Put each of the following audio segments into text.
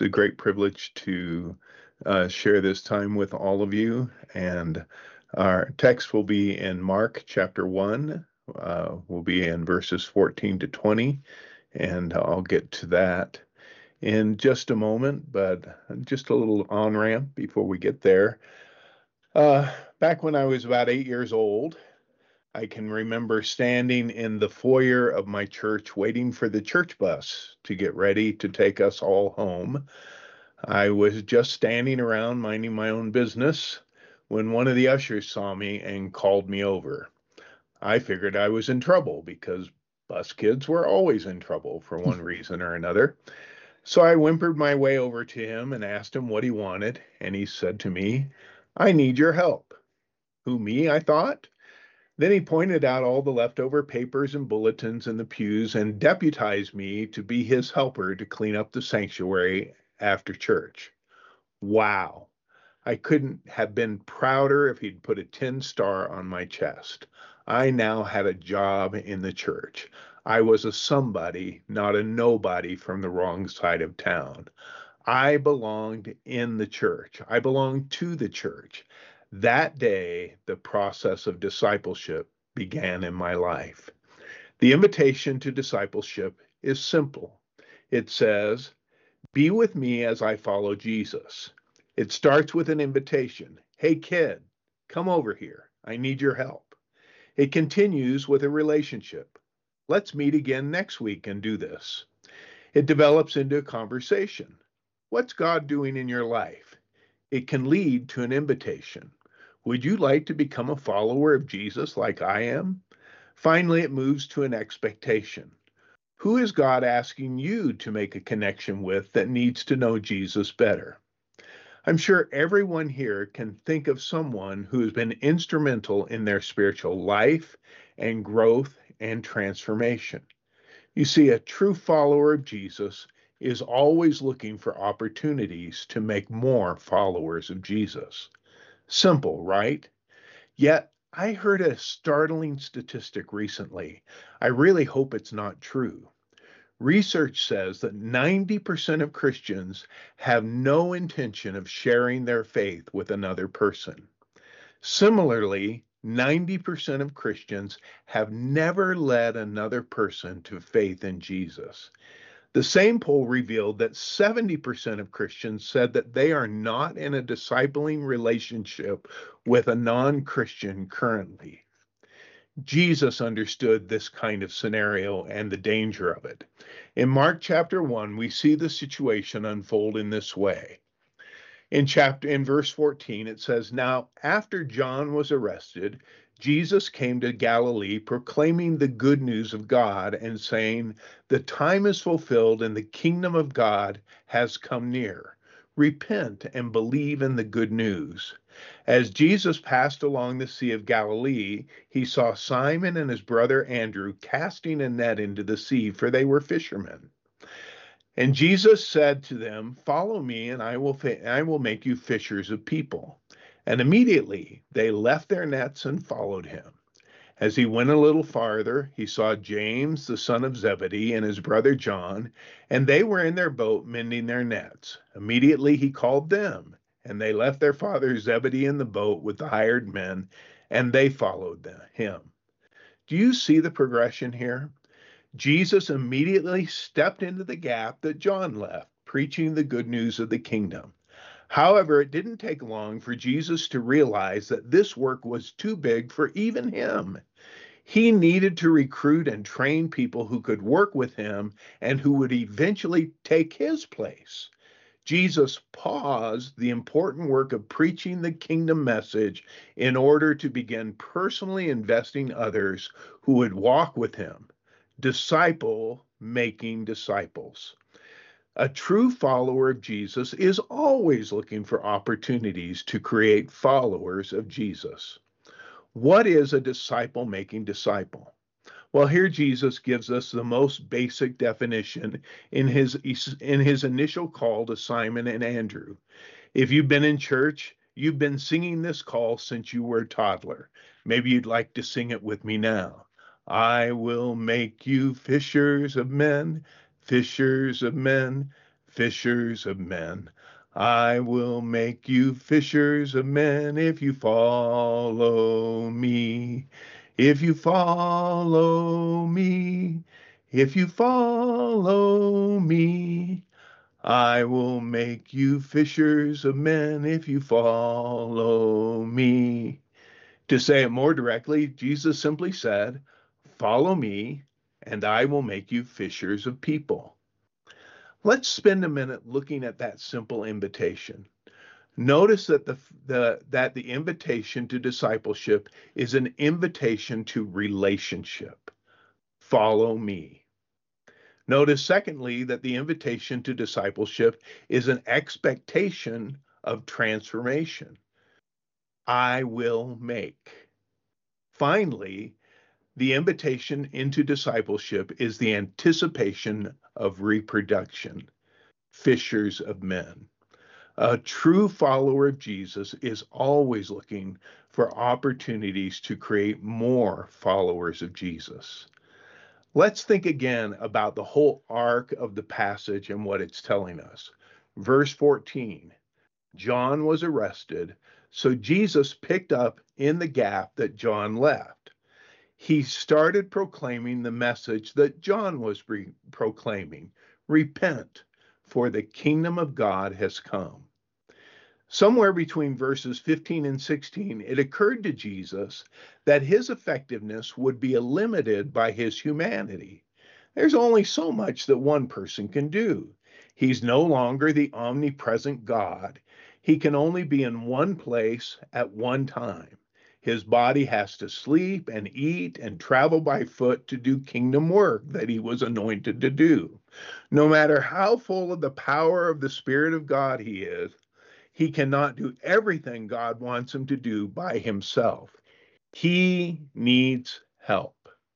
a great privilege to share this time with all of you. And our text will be in Mark chapter 1. We'll be in verses 14 to 20, and I'll get to that in just a moment, but just a little on-ramp before we get there. Back when I was about 8 years old, I can remember standing in the foyer of my church waiting for the church bus to get ready to take us all home. I was just standing around minding my own business when one of the ushers saw me and called me over. I figured I was in trouble because bus kids were always in trouble for one reason or another. So I whimpered my way over to him and asked him what he wanted, and he said to me, "I need your help." Who, me? I thought. Then he pointed out all the leftover papers and bulletins in the pews and deputized me to be his helper to clean up the sanctuary after church. Wow. I couldn't have been prouder if he'd put a 10-star on my chest. I now had a job in the church. I was a somebody, not a nobody from the wrong side of town. I belonged in the church. I belonged to the church. That day, the process of discipleship began in my life. The invitation to discipleship is simple. It says, "Be with me as I follow Jesus." It starts with an invitation. "Hey, kid, come over here. I need your help." It continues with a relationship. "Let's meet again next week and do this." It develops into a conversation. "What's God doing in your life?" It can lead to an invitation. "Would you like to become a follower of Jesus like I am?" Finally, it moves to an expectation. Who is God asking you to make a connection with that needs to know Jesus better? I'm sure everyone here can think of someone who has been instrumental in their spiritual life and growth and transformation. You see, a true follower of Jesus is always looking for opportunities to make more followers of Jesus. Simple, right? Yet, I heard a startling statistic recently. I really hope it's not true. Research says that 90% of Christians have no intention of sharing their faith with another person. Similarly, 90% of Christians have never led another person to faith in Jesus. The same poll revealed that 70% of Christians said that they are not in a discipling relationship with a non-Christian currently. Jesus understood this kind of scenario and the danger of it. In Mark chapter 1, we see the situation unfold in this way. In verse 14, it says, "Now after John was arrested, Jesus came to Galilee proclaiming the good news of God and saying, 'The time is fulfilled and the kingdom of God has come near. Repent and believe in the good news.' As Jesus passed along the Sea of Galilee, he saw Simon and his brother Andrew casting a net into the sea, for they were fishermen. And Jesus said to them, 'Follow me, and I will make you fishers of people.' And immediately they left their nets and followed him. As he went a little farther, he saw James, the son of Zebedee, and his brother John, and they were in their boat mending their nets. Immediately he called them, and they left their father Zebedee in the boat with the hired men, and they followed him." Do you see the progression here? Jesus immediately stepped into the gap that John left, preaching the good news of the kingdom. However, it didn't take long for Jesus to realize that this work was too big for even him. He needed to recruit and train people who could work with him and who would eventually take his place. Jesus paused the important work of preaching the kingdom message in order to begin personally investing others who would walk with him. Disciple making disciples. A true follower of Jesus is always looking for opportunities to create followers of Jesus. What is a disciple making disciple? Well, here Jesus gives us the most basic definition in his initial call to Simon and Andrew. If you've been in church, you've been singing this call since you were a toddler. Maybe you'd like to sing it with me now. "I will make you fishers of men, fishers of men, fishers of men. I will make you fishers of men if you follow me. If you follow me. If you follow me. I will make you fishers of men if you follow me. To say it more directly, Jesus simply said, follow me, and I will make you fishers of people. Let's spend a minute looking at that simple invitation. Notice that the invitation to discipleship is an invitation to relationship. Follow me. Notice, secondly, that the invitation to discipleship is an expectation of transformation. I will make. Finally, the invitation into discipleship is the anticipation of reproduction, fishers of men. A true follower of Jesus is always looking for opportunities to create more followers of Jesus. Let's think again about the whole arc of the passage and what it's telling us. Verse 14, John was arrested, so Jesus picked up in the gap that John left. He started proclaiming the message that John was proclaiming. Repent, for the kingdom of God has come. Somewhere between verses 15 and 16, it occurred to Jesus that his effectiveness would be limited by his humanity. There's only so much that one person can do. He's no longer the omnipresent God. He can only be in one place at one time. His body has to sleep and eat and travel by foot to do kingdom work that he was anointed to do. No matter how full of the power of the Spirit of God he is, he cannot do everything God wants him to do by himself. He needs help.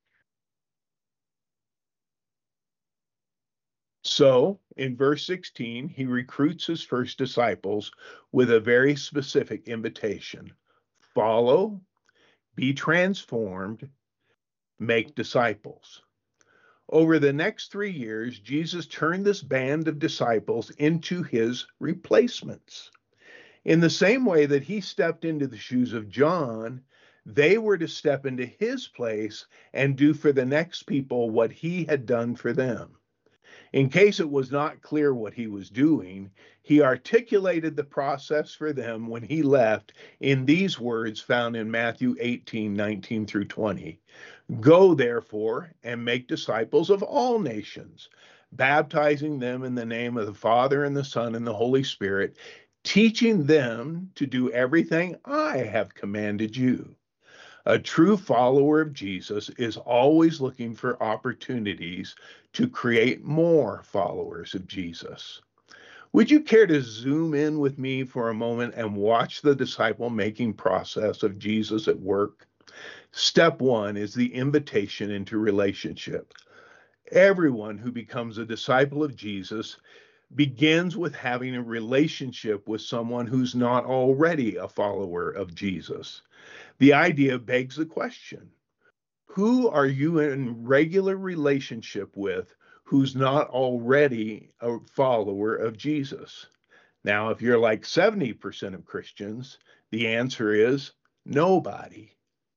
So, in verse 16, he recruits his first disciples with a very specific invitation. Follow, be transformed, make disciples. Over the next 3 years, Jesus turned this band of disciples into his replacements. In the same way that he stepped into the shoes of John, they were to step into his place and do for the next people what he had done for them. In case it was not clear what he was doing, he articulated the process for them when he left in these words found in Matthew 18:19 through 20. Go, therefore, and make disciples of all nations, baptizing them in the name of the Father and the Son and the Holy Spirit, teaching them to do everything I have commanded you. A true follower of Jesus is always looking for opportunities to create more followers of Jesus. Would you care to zoom in with me for a moment and watch the disciple-making process of Jesus at work? Step one is the invitation into relationship. Everyone who becomes a disciple of Jesus begins with having a relationship with someone who's not already a follower of Jesus. The idea begs the question, who are you in regular relationship with who's not already a follower of Jesus? Now, if you're like 70% of Christians, the answer is nobody.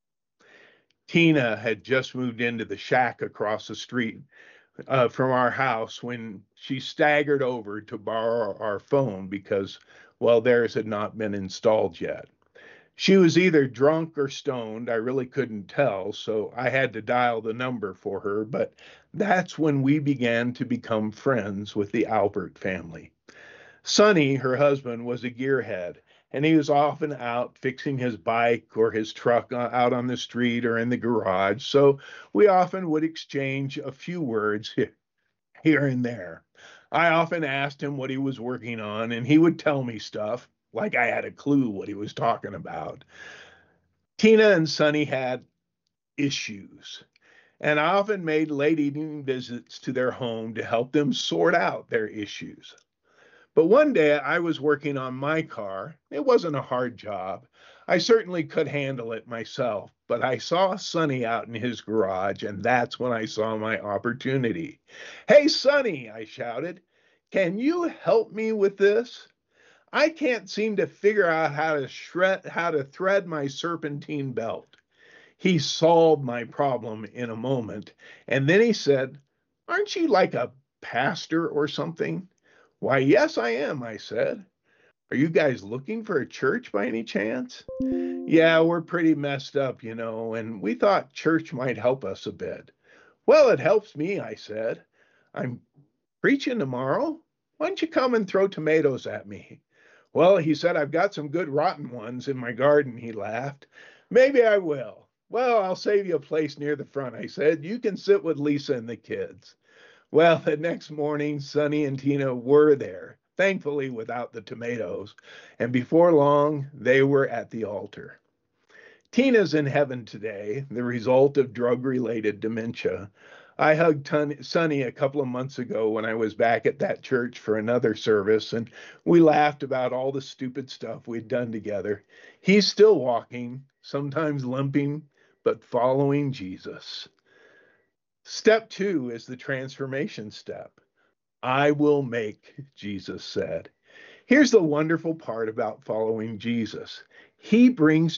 Tina had just moved into the shack across the street from our house when she staggered over to borrow our phone because, well, theirs had not been installed yet. She was either drunk or stoned. I really couldn't tell, so I had to dial the number for her, but that's when we began to become friends with the Albert family. Sonny, her husband, was a gearhead, and he was often out fixing his bike or his truck out on the street or in the garage, so we often would exchange a few words here and there. I often asked him what he was working on, and he would tell me stuff like I had a clue what he was talking about. Tina and Sonny had issues, and I often made late evening visits to their home to help them sort out their issues. But one day I was working on my car. It wasn't a hard job. I certainly could handle it myself, but I saw Sonny out in his garage, and that's when I saw my opportunity. Hey, Sonny, I shouted. Can you help me with this? I can't seem to figure out how to thread my serpentine belt." He solved my problem in a moment, and then he said, "Aren't you like a pastor or something?" "Why, yes, I am," I said. "Are you guys looking for a church by any chance?" "Yeah, we're pretty messed up, and we thought church might help us a bit." "Well, it helps me," I said. "I'm preaching tomorrow. Why don't you come and throw tomatoes at me?" "Well," he said, "I've got some good rotten ones in my garden," he laughed. "Maybe I will." "Well, I'll save you a place near the front," I said. "You can sit with Lisa and the kids." Well, the next morning, Sonny and Tina were there, thankfully without the tomatoes, and before long, they were at the altar. Tina's in heaven today, the result of drug-related dementia. I hugged Sonny a couple of months ago when I was back at that church for another service, and we laughed about all the stupid stuff we'd done together. He's still walking, sometimes limping, but following Jesus. Step 2 is the transformation step. "I will make," Jesus said. Here's the wonderful part about following Jesus. He brings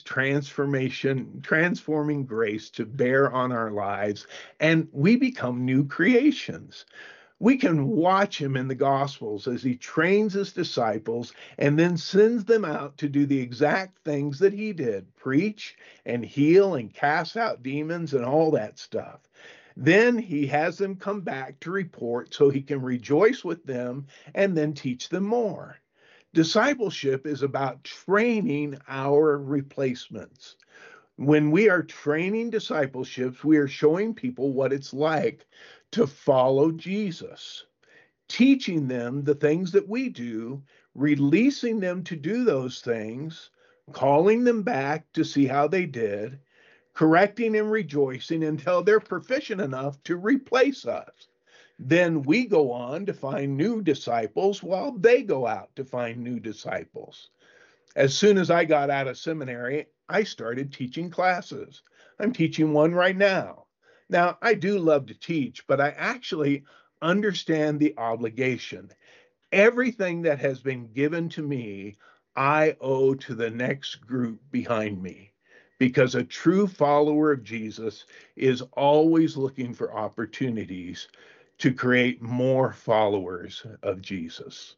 transforming grace to bear on our lives, and we become new creations. We can watch him in the Gospels as he trains his disciples and then sends them out to do the exact things that he did: preach and heal and cast out demons and all that stuff. Then he has them come back to report so he can rejoice with them and then teach them more. Discipleship is about training our replacements. When we are training discipleships, we are showing people what it's like to follow Jesus, teaching them the things that we do, releasing them to do those things, calling them back to see how they did, correcting and rejoicing until they're proficient enough to replace us. Then we go on to find new disciples while they go out to find new disciples. As soon as I got out of seminary, I started teaching classes. I'm teaching one right now. Now, I do love to teach, but I actually understand the obligation. Everything that has been given to me, I owe to the next group behind me, because a true follower of Jesus is always looking for opportunities to create more followers of Jesus.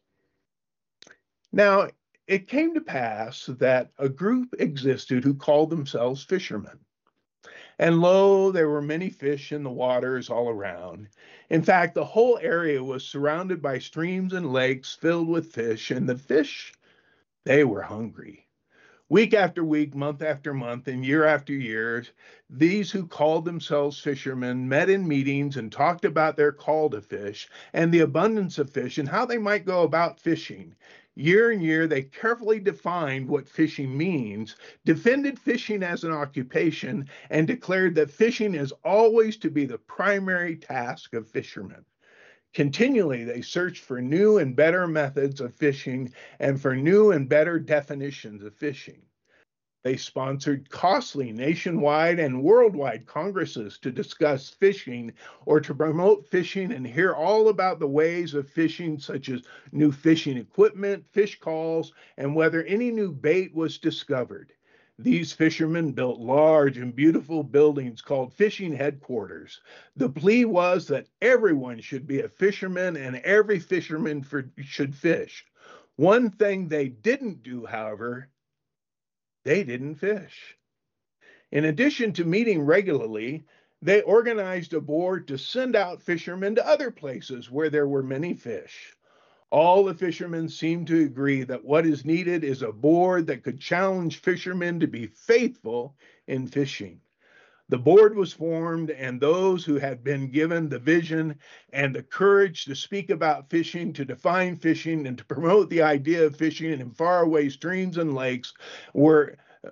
Now, it came to pass that a group existed who called themselves fishermen. And lo, there were many fish in the waters all around. In fact, the whole area was surrounded by streams and lakes filled with fish, and the fish, they were hungry. Week after week, month after month, and year after year, these who called themselves fishermen met in meetings and talked about their call to fish and the abundance of fish and how they might go about fishing. Year and year, they carefully defined what fishing means, defended fishing as an occupation, and declared that fishing is always to be the primary task of fishermen. Continually, they searched for new and better methods of fishing and for new and better definitions of fishing. They sponsored costly nationwide and worldwide congresses to discuss fishing or to promote fishing and hear all about the ways of fishing, such as new fishing equipment, fish calls, and whether any new bait was discovered. These fishermen built large and beautiful buildings called fishing headquarters. The plea was that everyone should be a fisherman and every fisherman should fish. One thing they didn't do, however, they didn't fish. In addition to meeting regularly, they organized a board to send out fishermen to other places where there were many fish. All the fishermen seemed to agree that what is needed is a board that could challenge fishermen to be faithful in fishing. The board was formed, and those who had been given the vision and the courage to speak about fishing, to define fishing, and to promote the idea of fishing in faraway streams and lakes were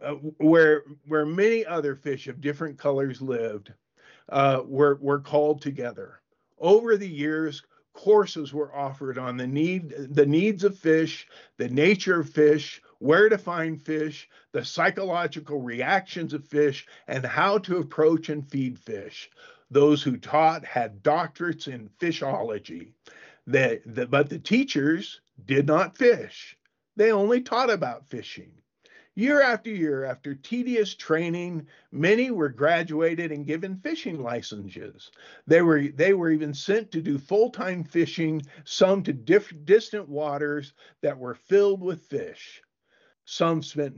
where many other fish of different colors lived, were called together. Over the years, courses were offered on the needs of fish, the nature of fish, where to find fish, the psychological reactions of fish, and how to approach and feed fish. Those who taught had doctorates in fishology. But the teachers did not fish. They only taught about fishing. Year after year, after tedious training, many were graduated and given fishing licenses. They were even sent to do full-time fishing, some to distant waters that were filled with fish. Some spent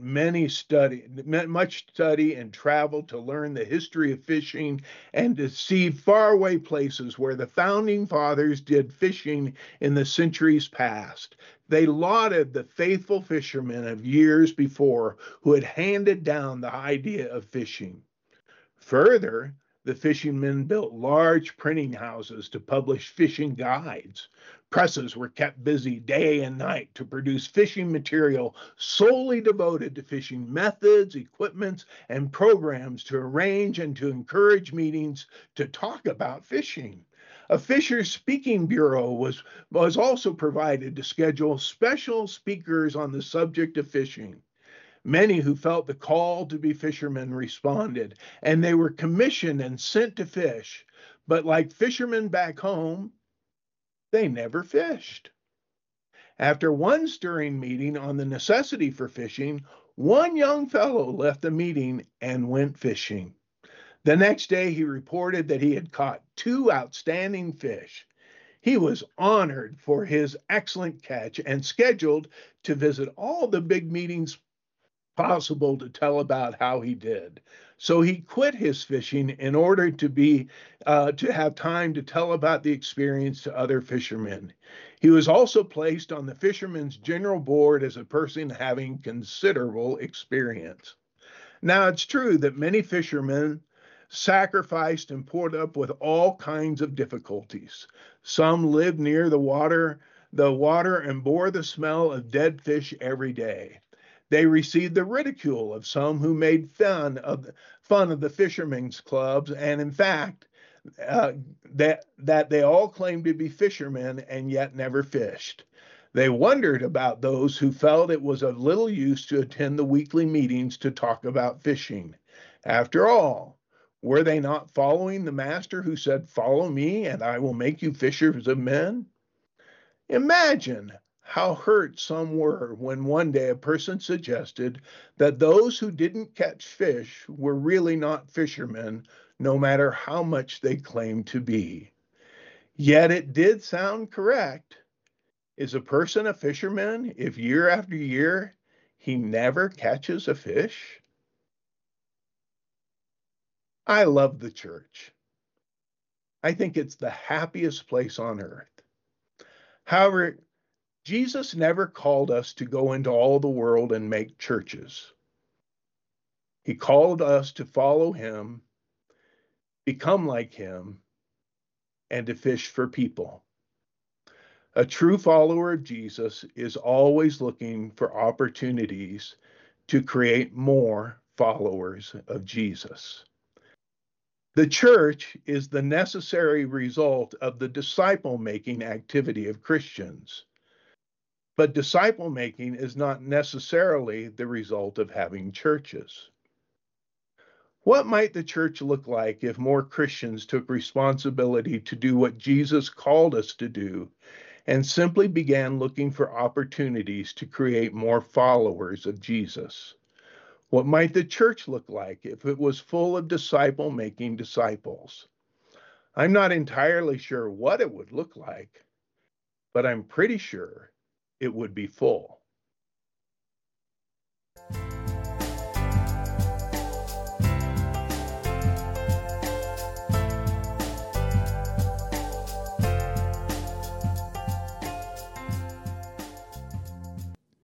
much study and travel to learn the history of fishing and to see faraway places where the founding fathers did fishing in the centuries past. They lauded the faithful fishermen of years before who had handed down the idea of fishing. Further, the fishing men built large printing houses to publish fishing guides. Presses were kept busy day and night to produce fishing material solely devoted to fishing methods, equipments, and programs to arrange and to encourage meetings to talk about fishing. A Fisher's Speaking Bureau was also provided to schedule special speakers on the subject of fishing. Many who felt the call to be fishermen responded, and they were commissioned and sent to fish. But like fishermen back home, they never fished. After one stirring meeting on the necessity for fishing, one young fellow left the meeting and went fishing. The next day, he reported that he had caught 2 outstanding fish. He was honored for his excellent catch and scheduled to visit all the big meetings possible to tell about how he did. So he quit his fishing in order to have time to tell about the experience to other fishermen. He was also placed on the Fishermen's General Board as a person having considerable experience. Now, it's true that many fishermen sacrificed and put up with all kinds of difficulties. Some lived near the water and bore the smell of dead fish every day. They received the ridicule of some who made fun of the fishermen's clubs, and in fact, that they all claimed to be fishermen and yet never fished. They wondered about those who felt it was of little use to attend the weekly meetings to talk about fishing. After all, were they not following the master who said, "Follow me, and I will make you fishers of men"? Imagine how hurt some were when one day a person suggested that those who didn't catch fish were really not fishermen, no matter how much they claimed to be. Yet it did sound correct. Is a person a fisherman if year after year he never catches a fish? I love the church. I think it's the happiest place on earth. However, Jesus never called us to go into all the world and make churches. He called us to follow him, become like him, and to fish for people. A true follower of Jesus is always looking for opportunities to create more followers of Jesus. The church is the necessary result of the disciple-making activity of Christians. But disciple making is not necessarily the result of having churches. What might the church look like if more Christians took responsibility to do what Jesus called us to do and simply began looking for opportunities to create more followers of Jesus? What might the church look like if it was full of disciple-making disciples? I'm not entirely sure what it would look like, but I'm pretty sure it would be full.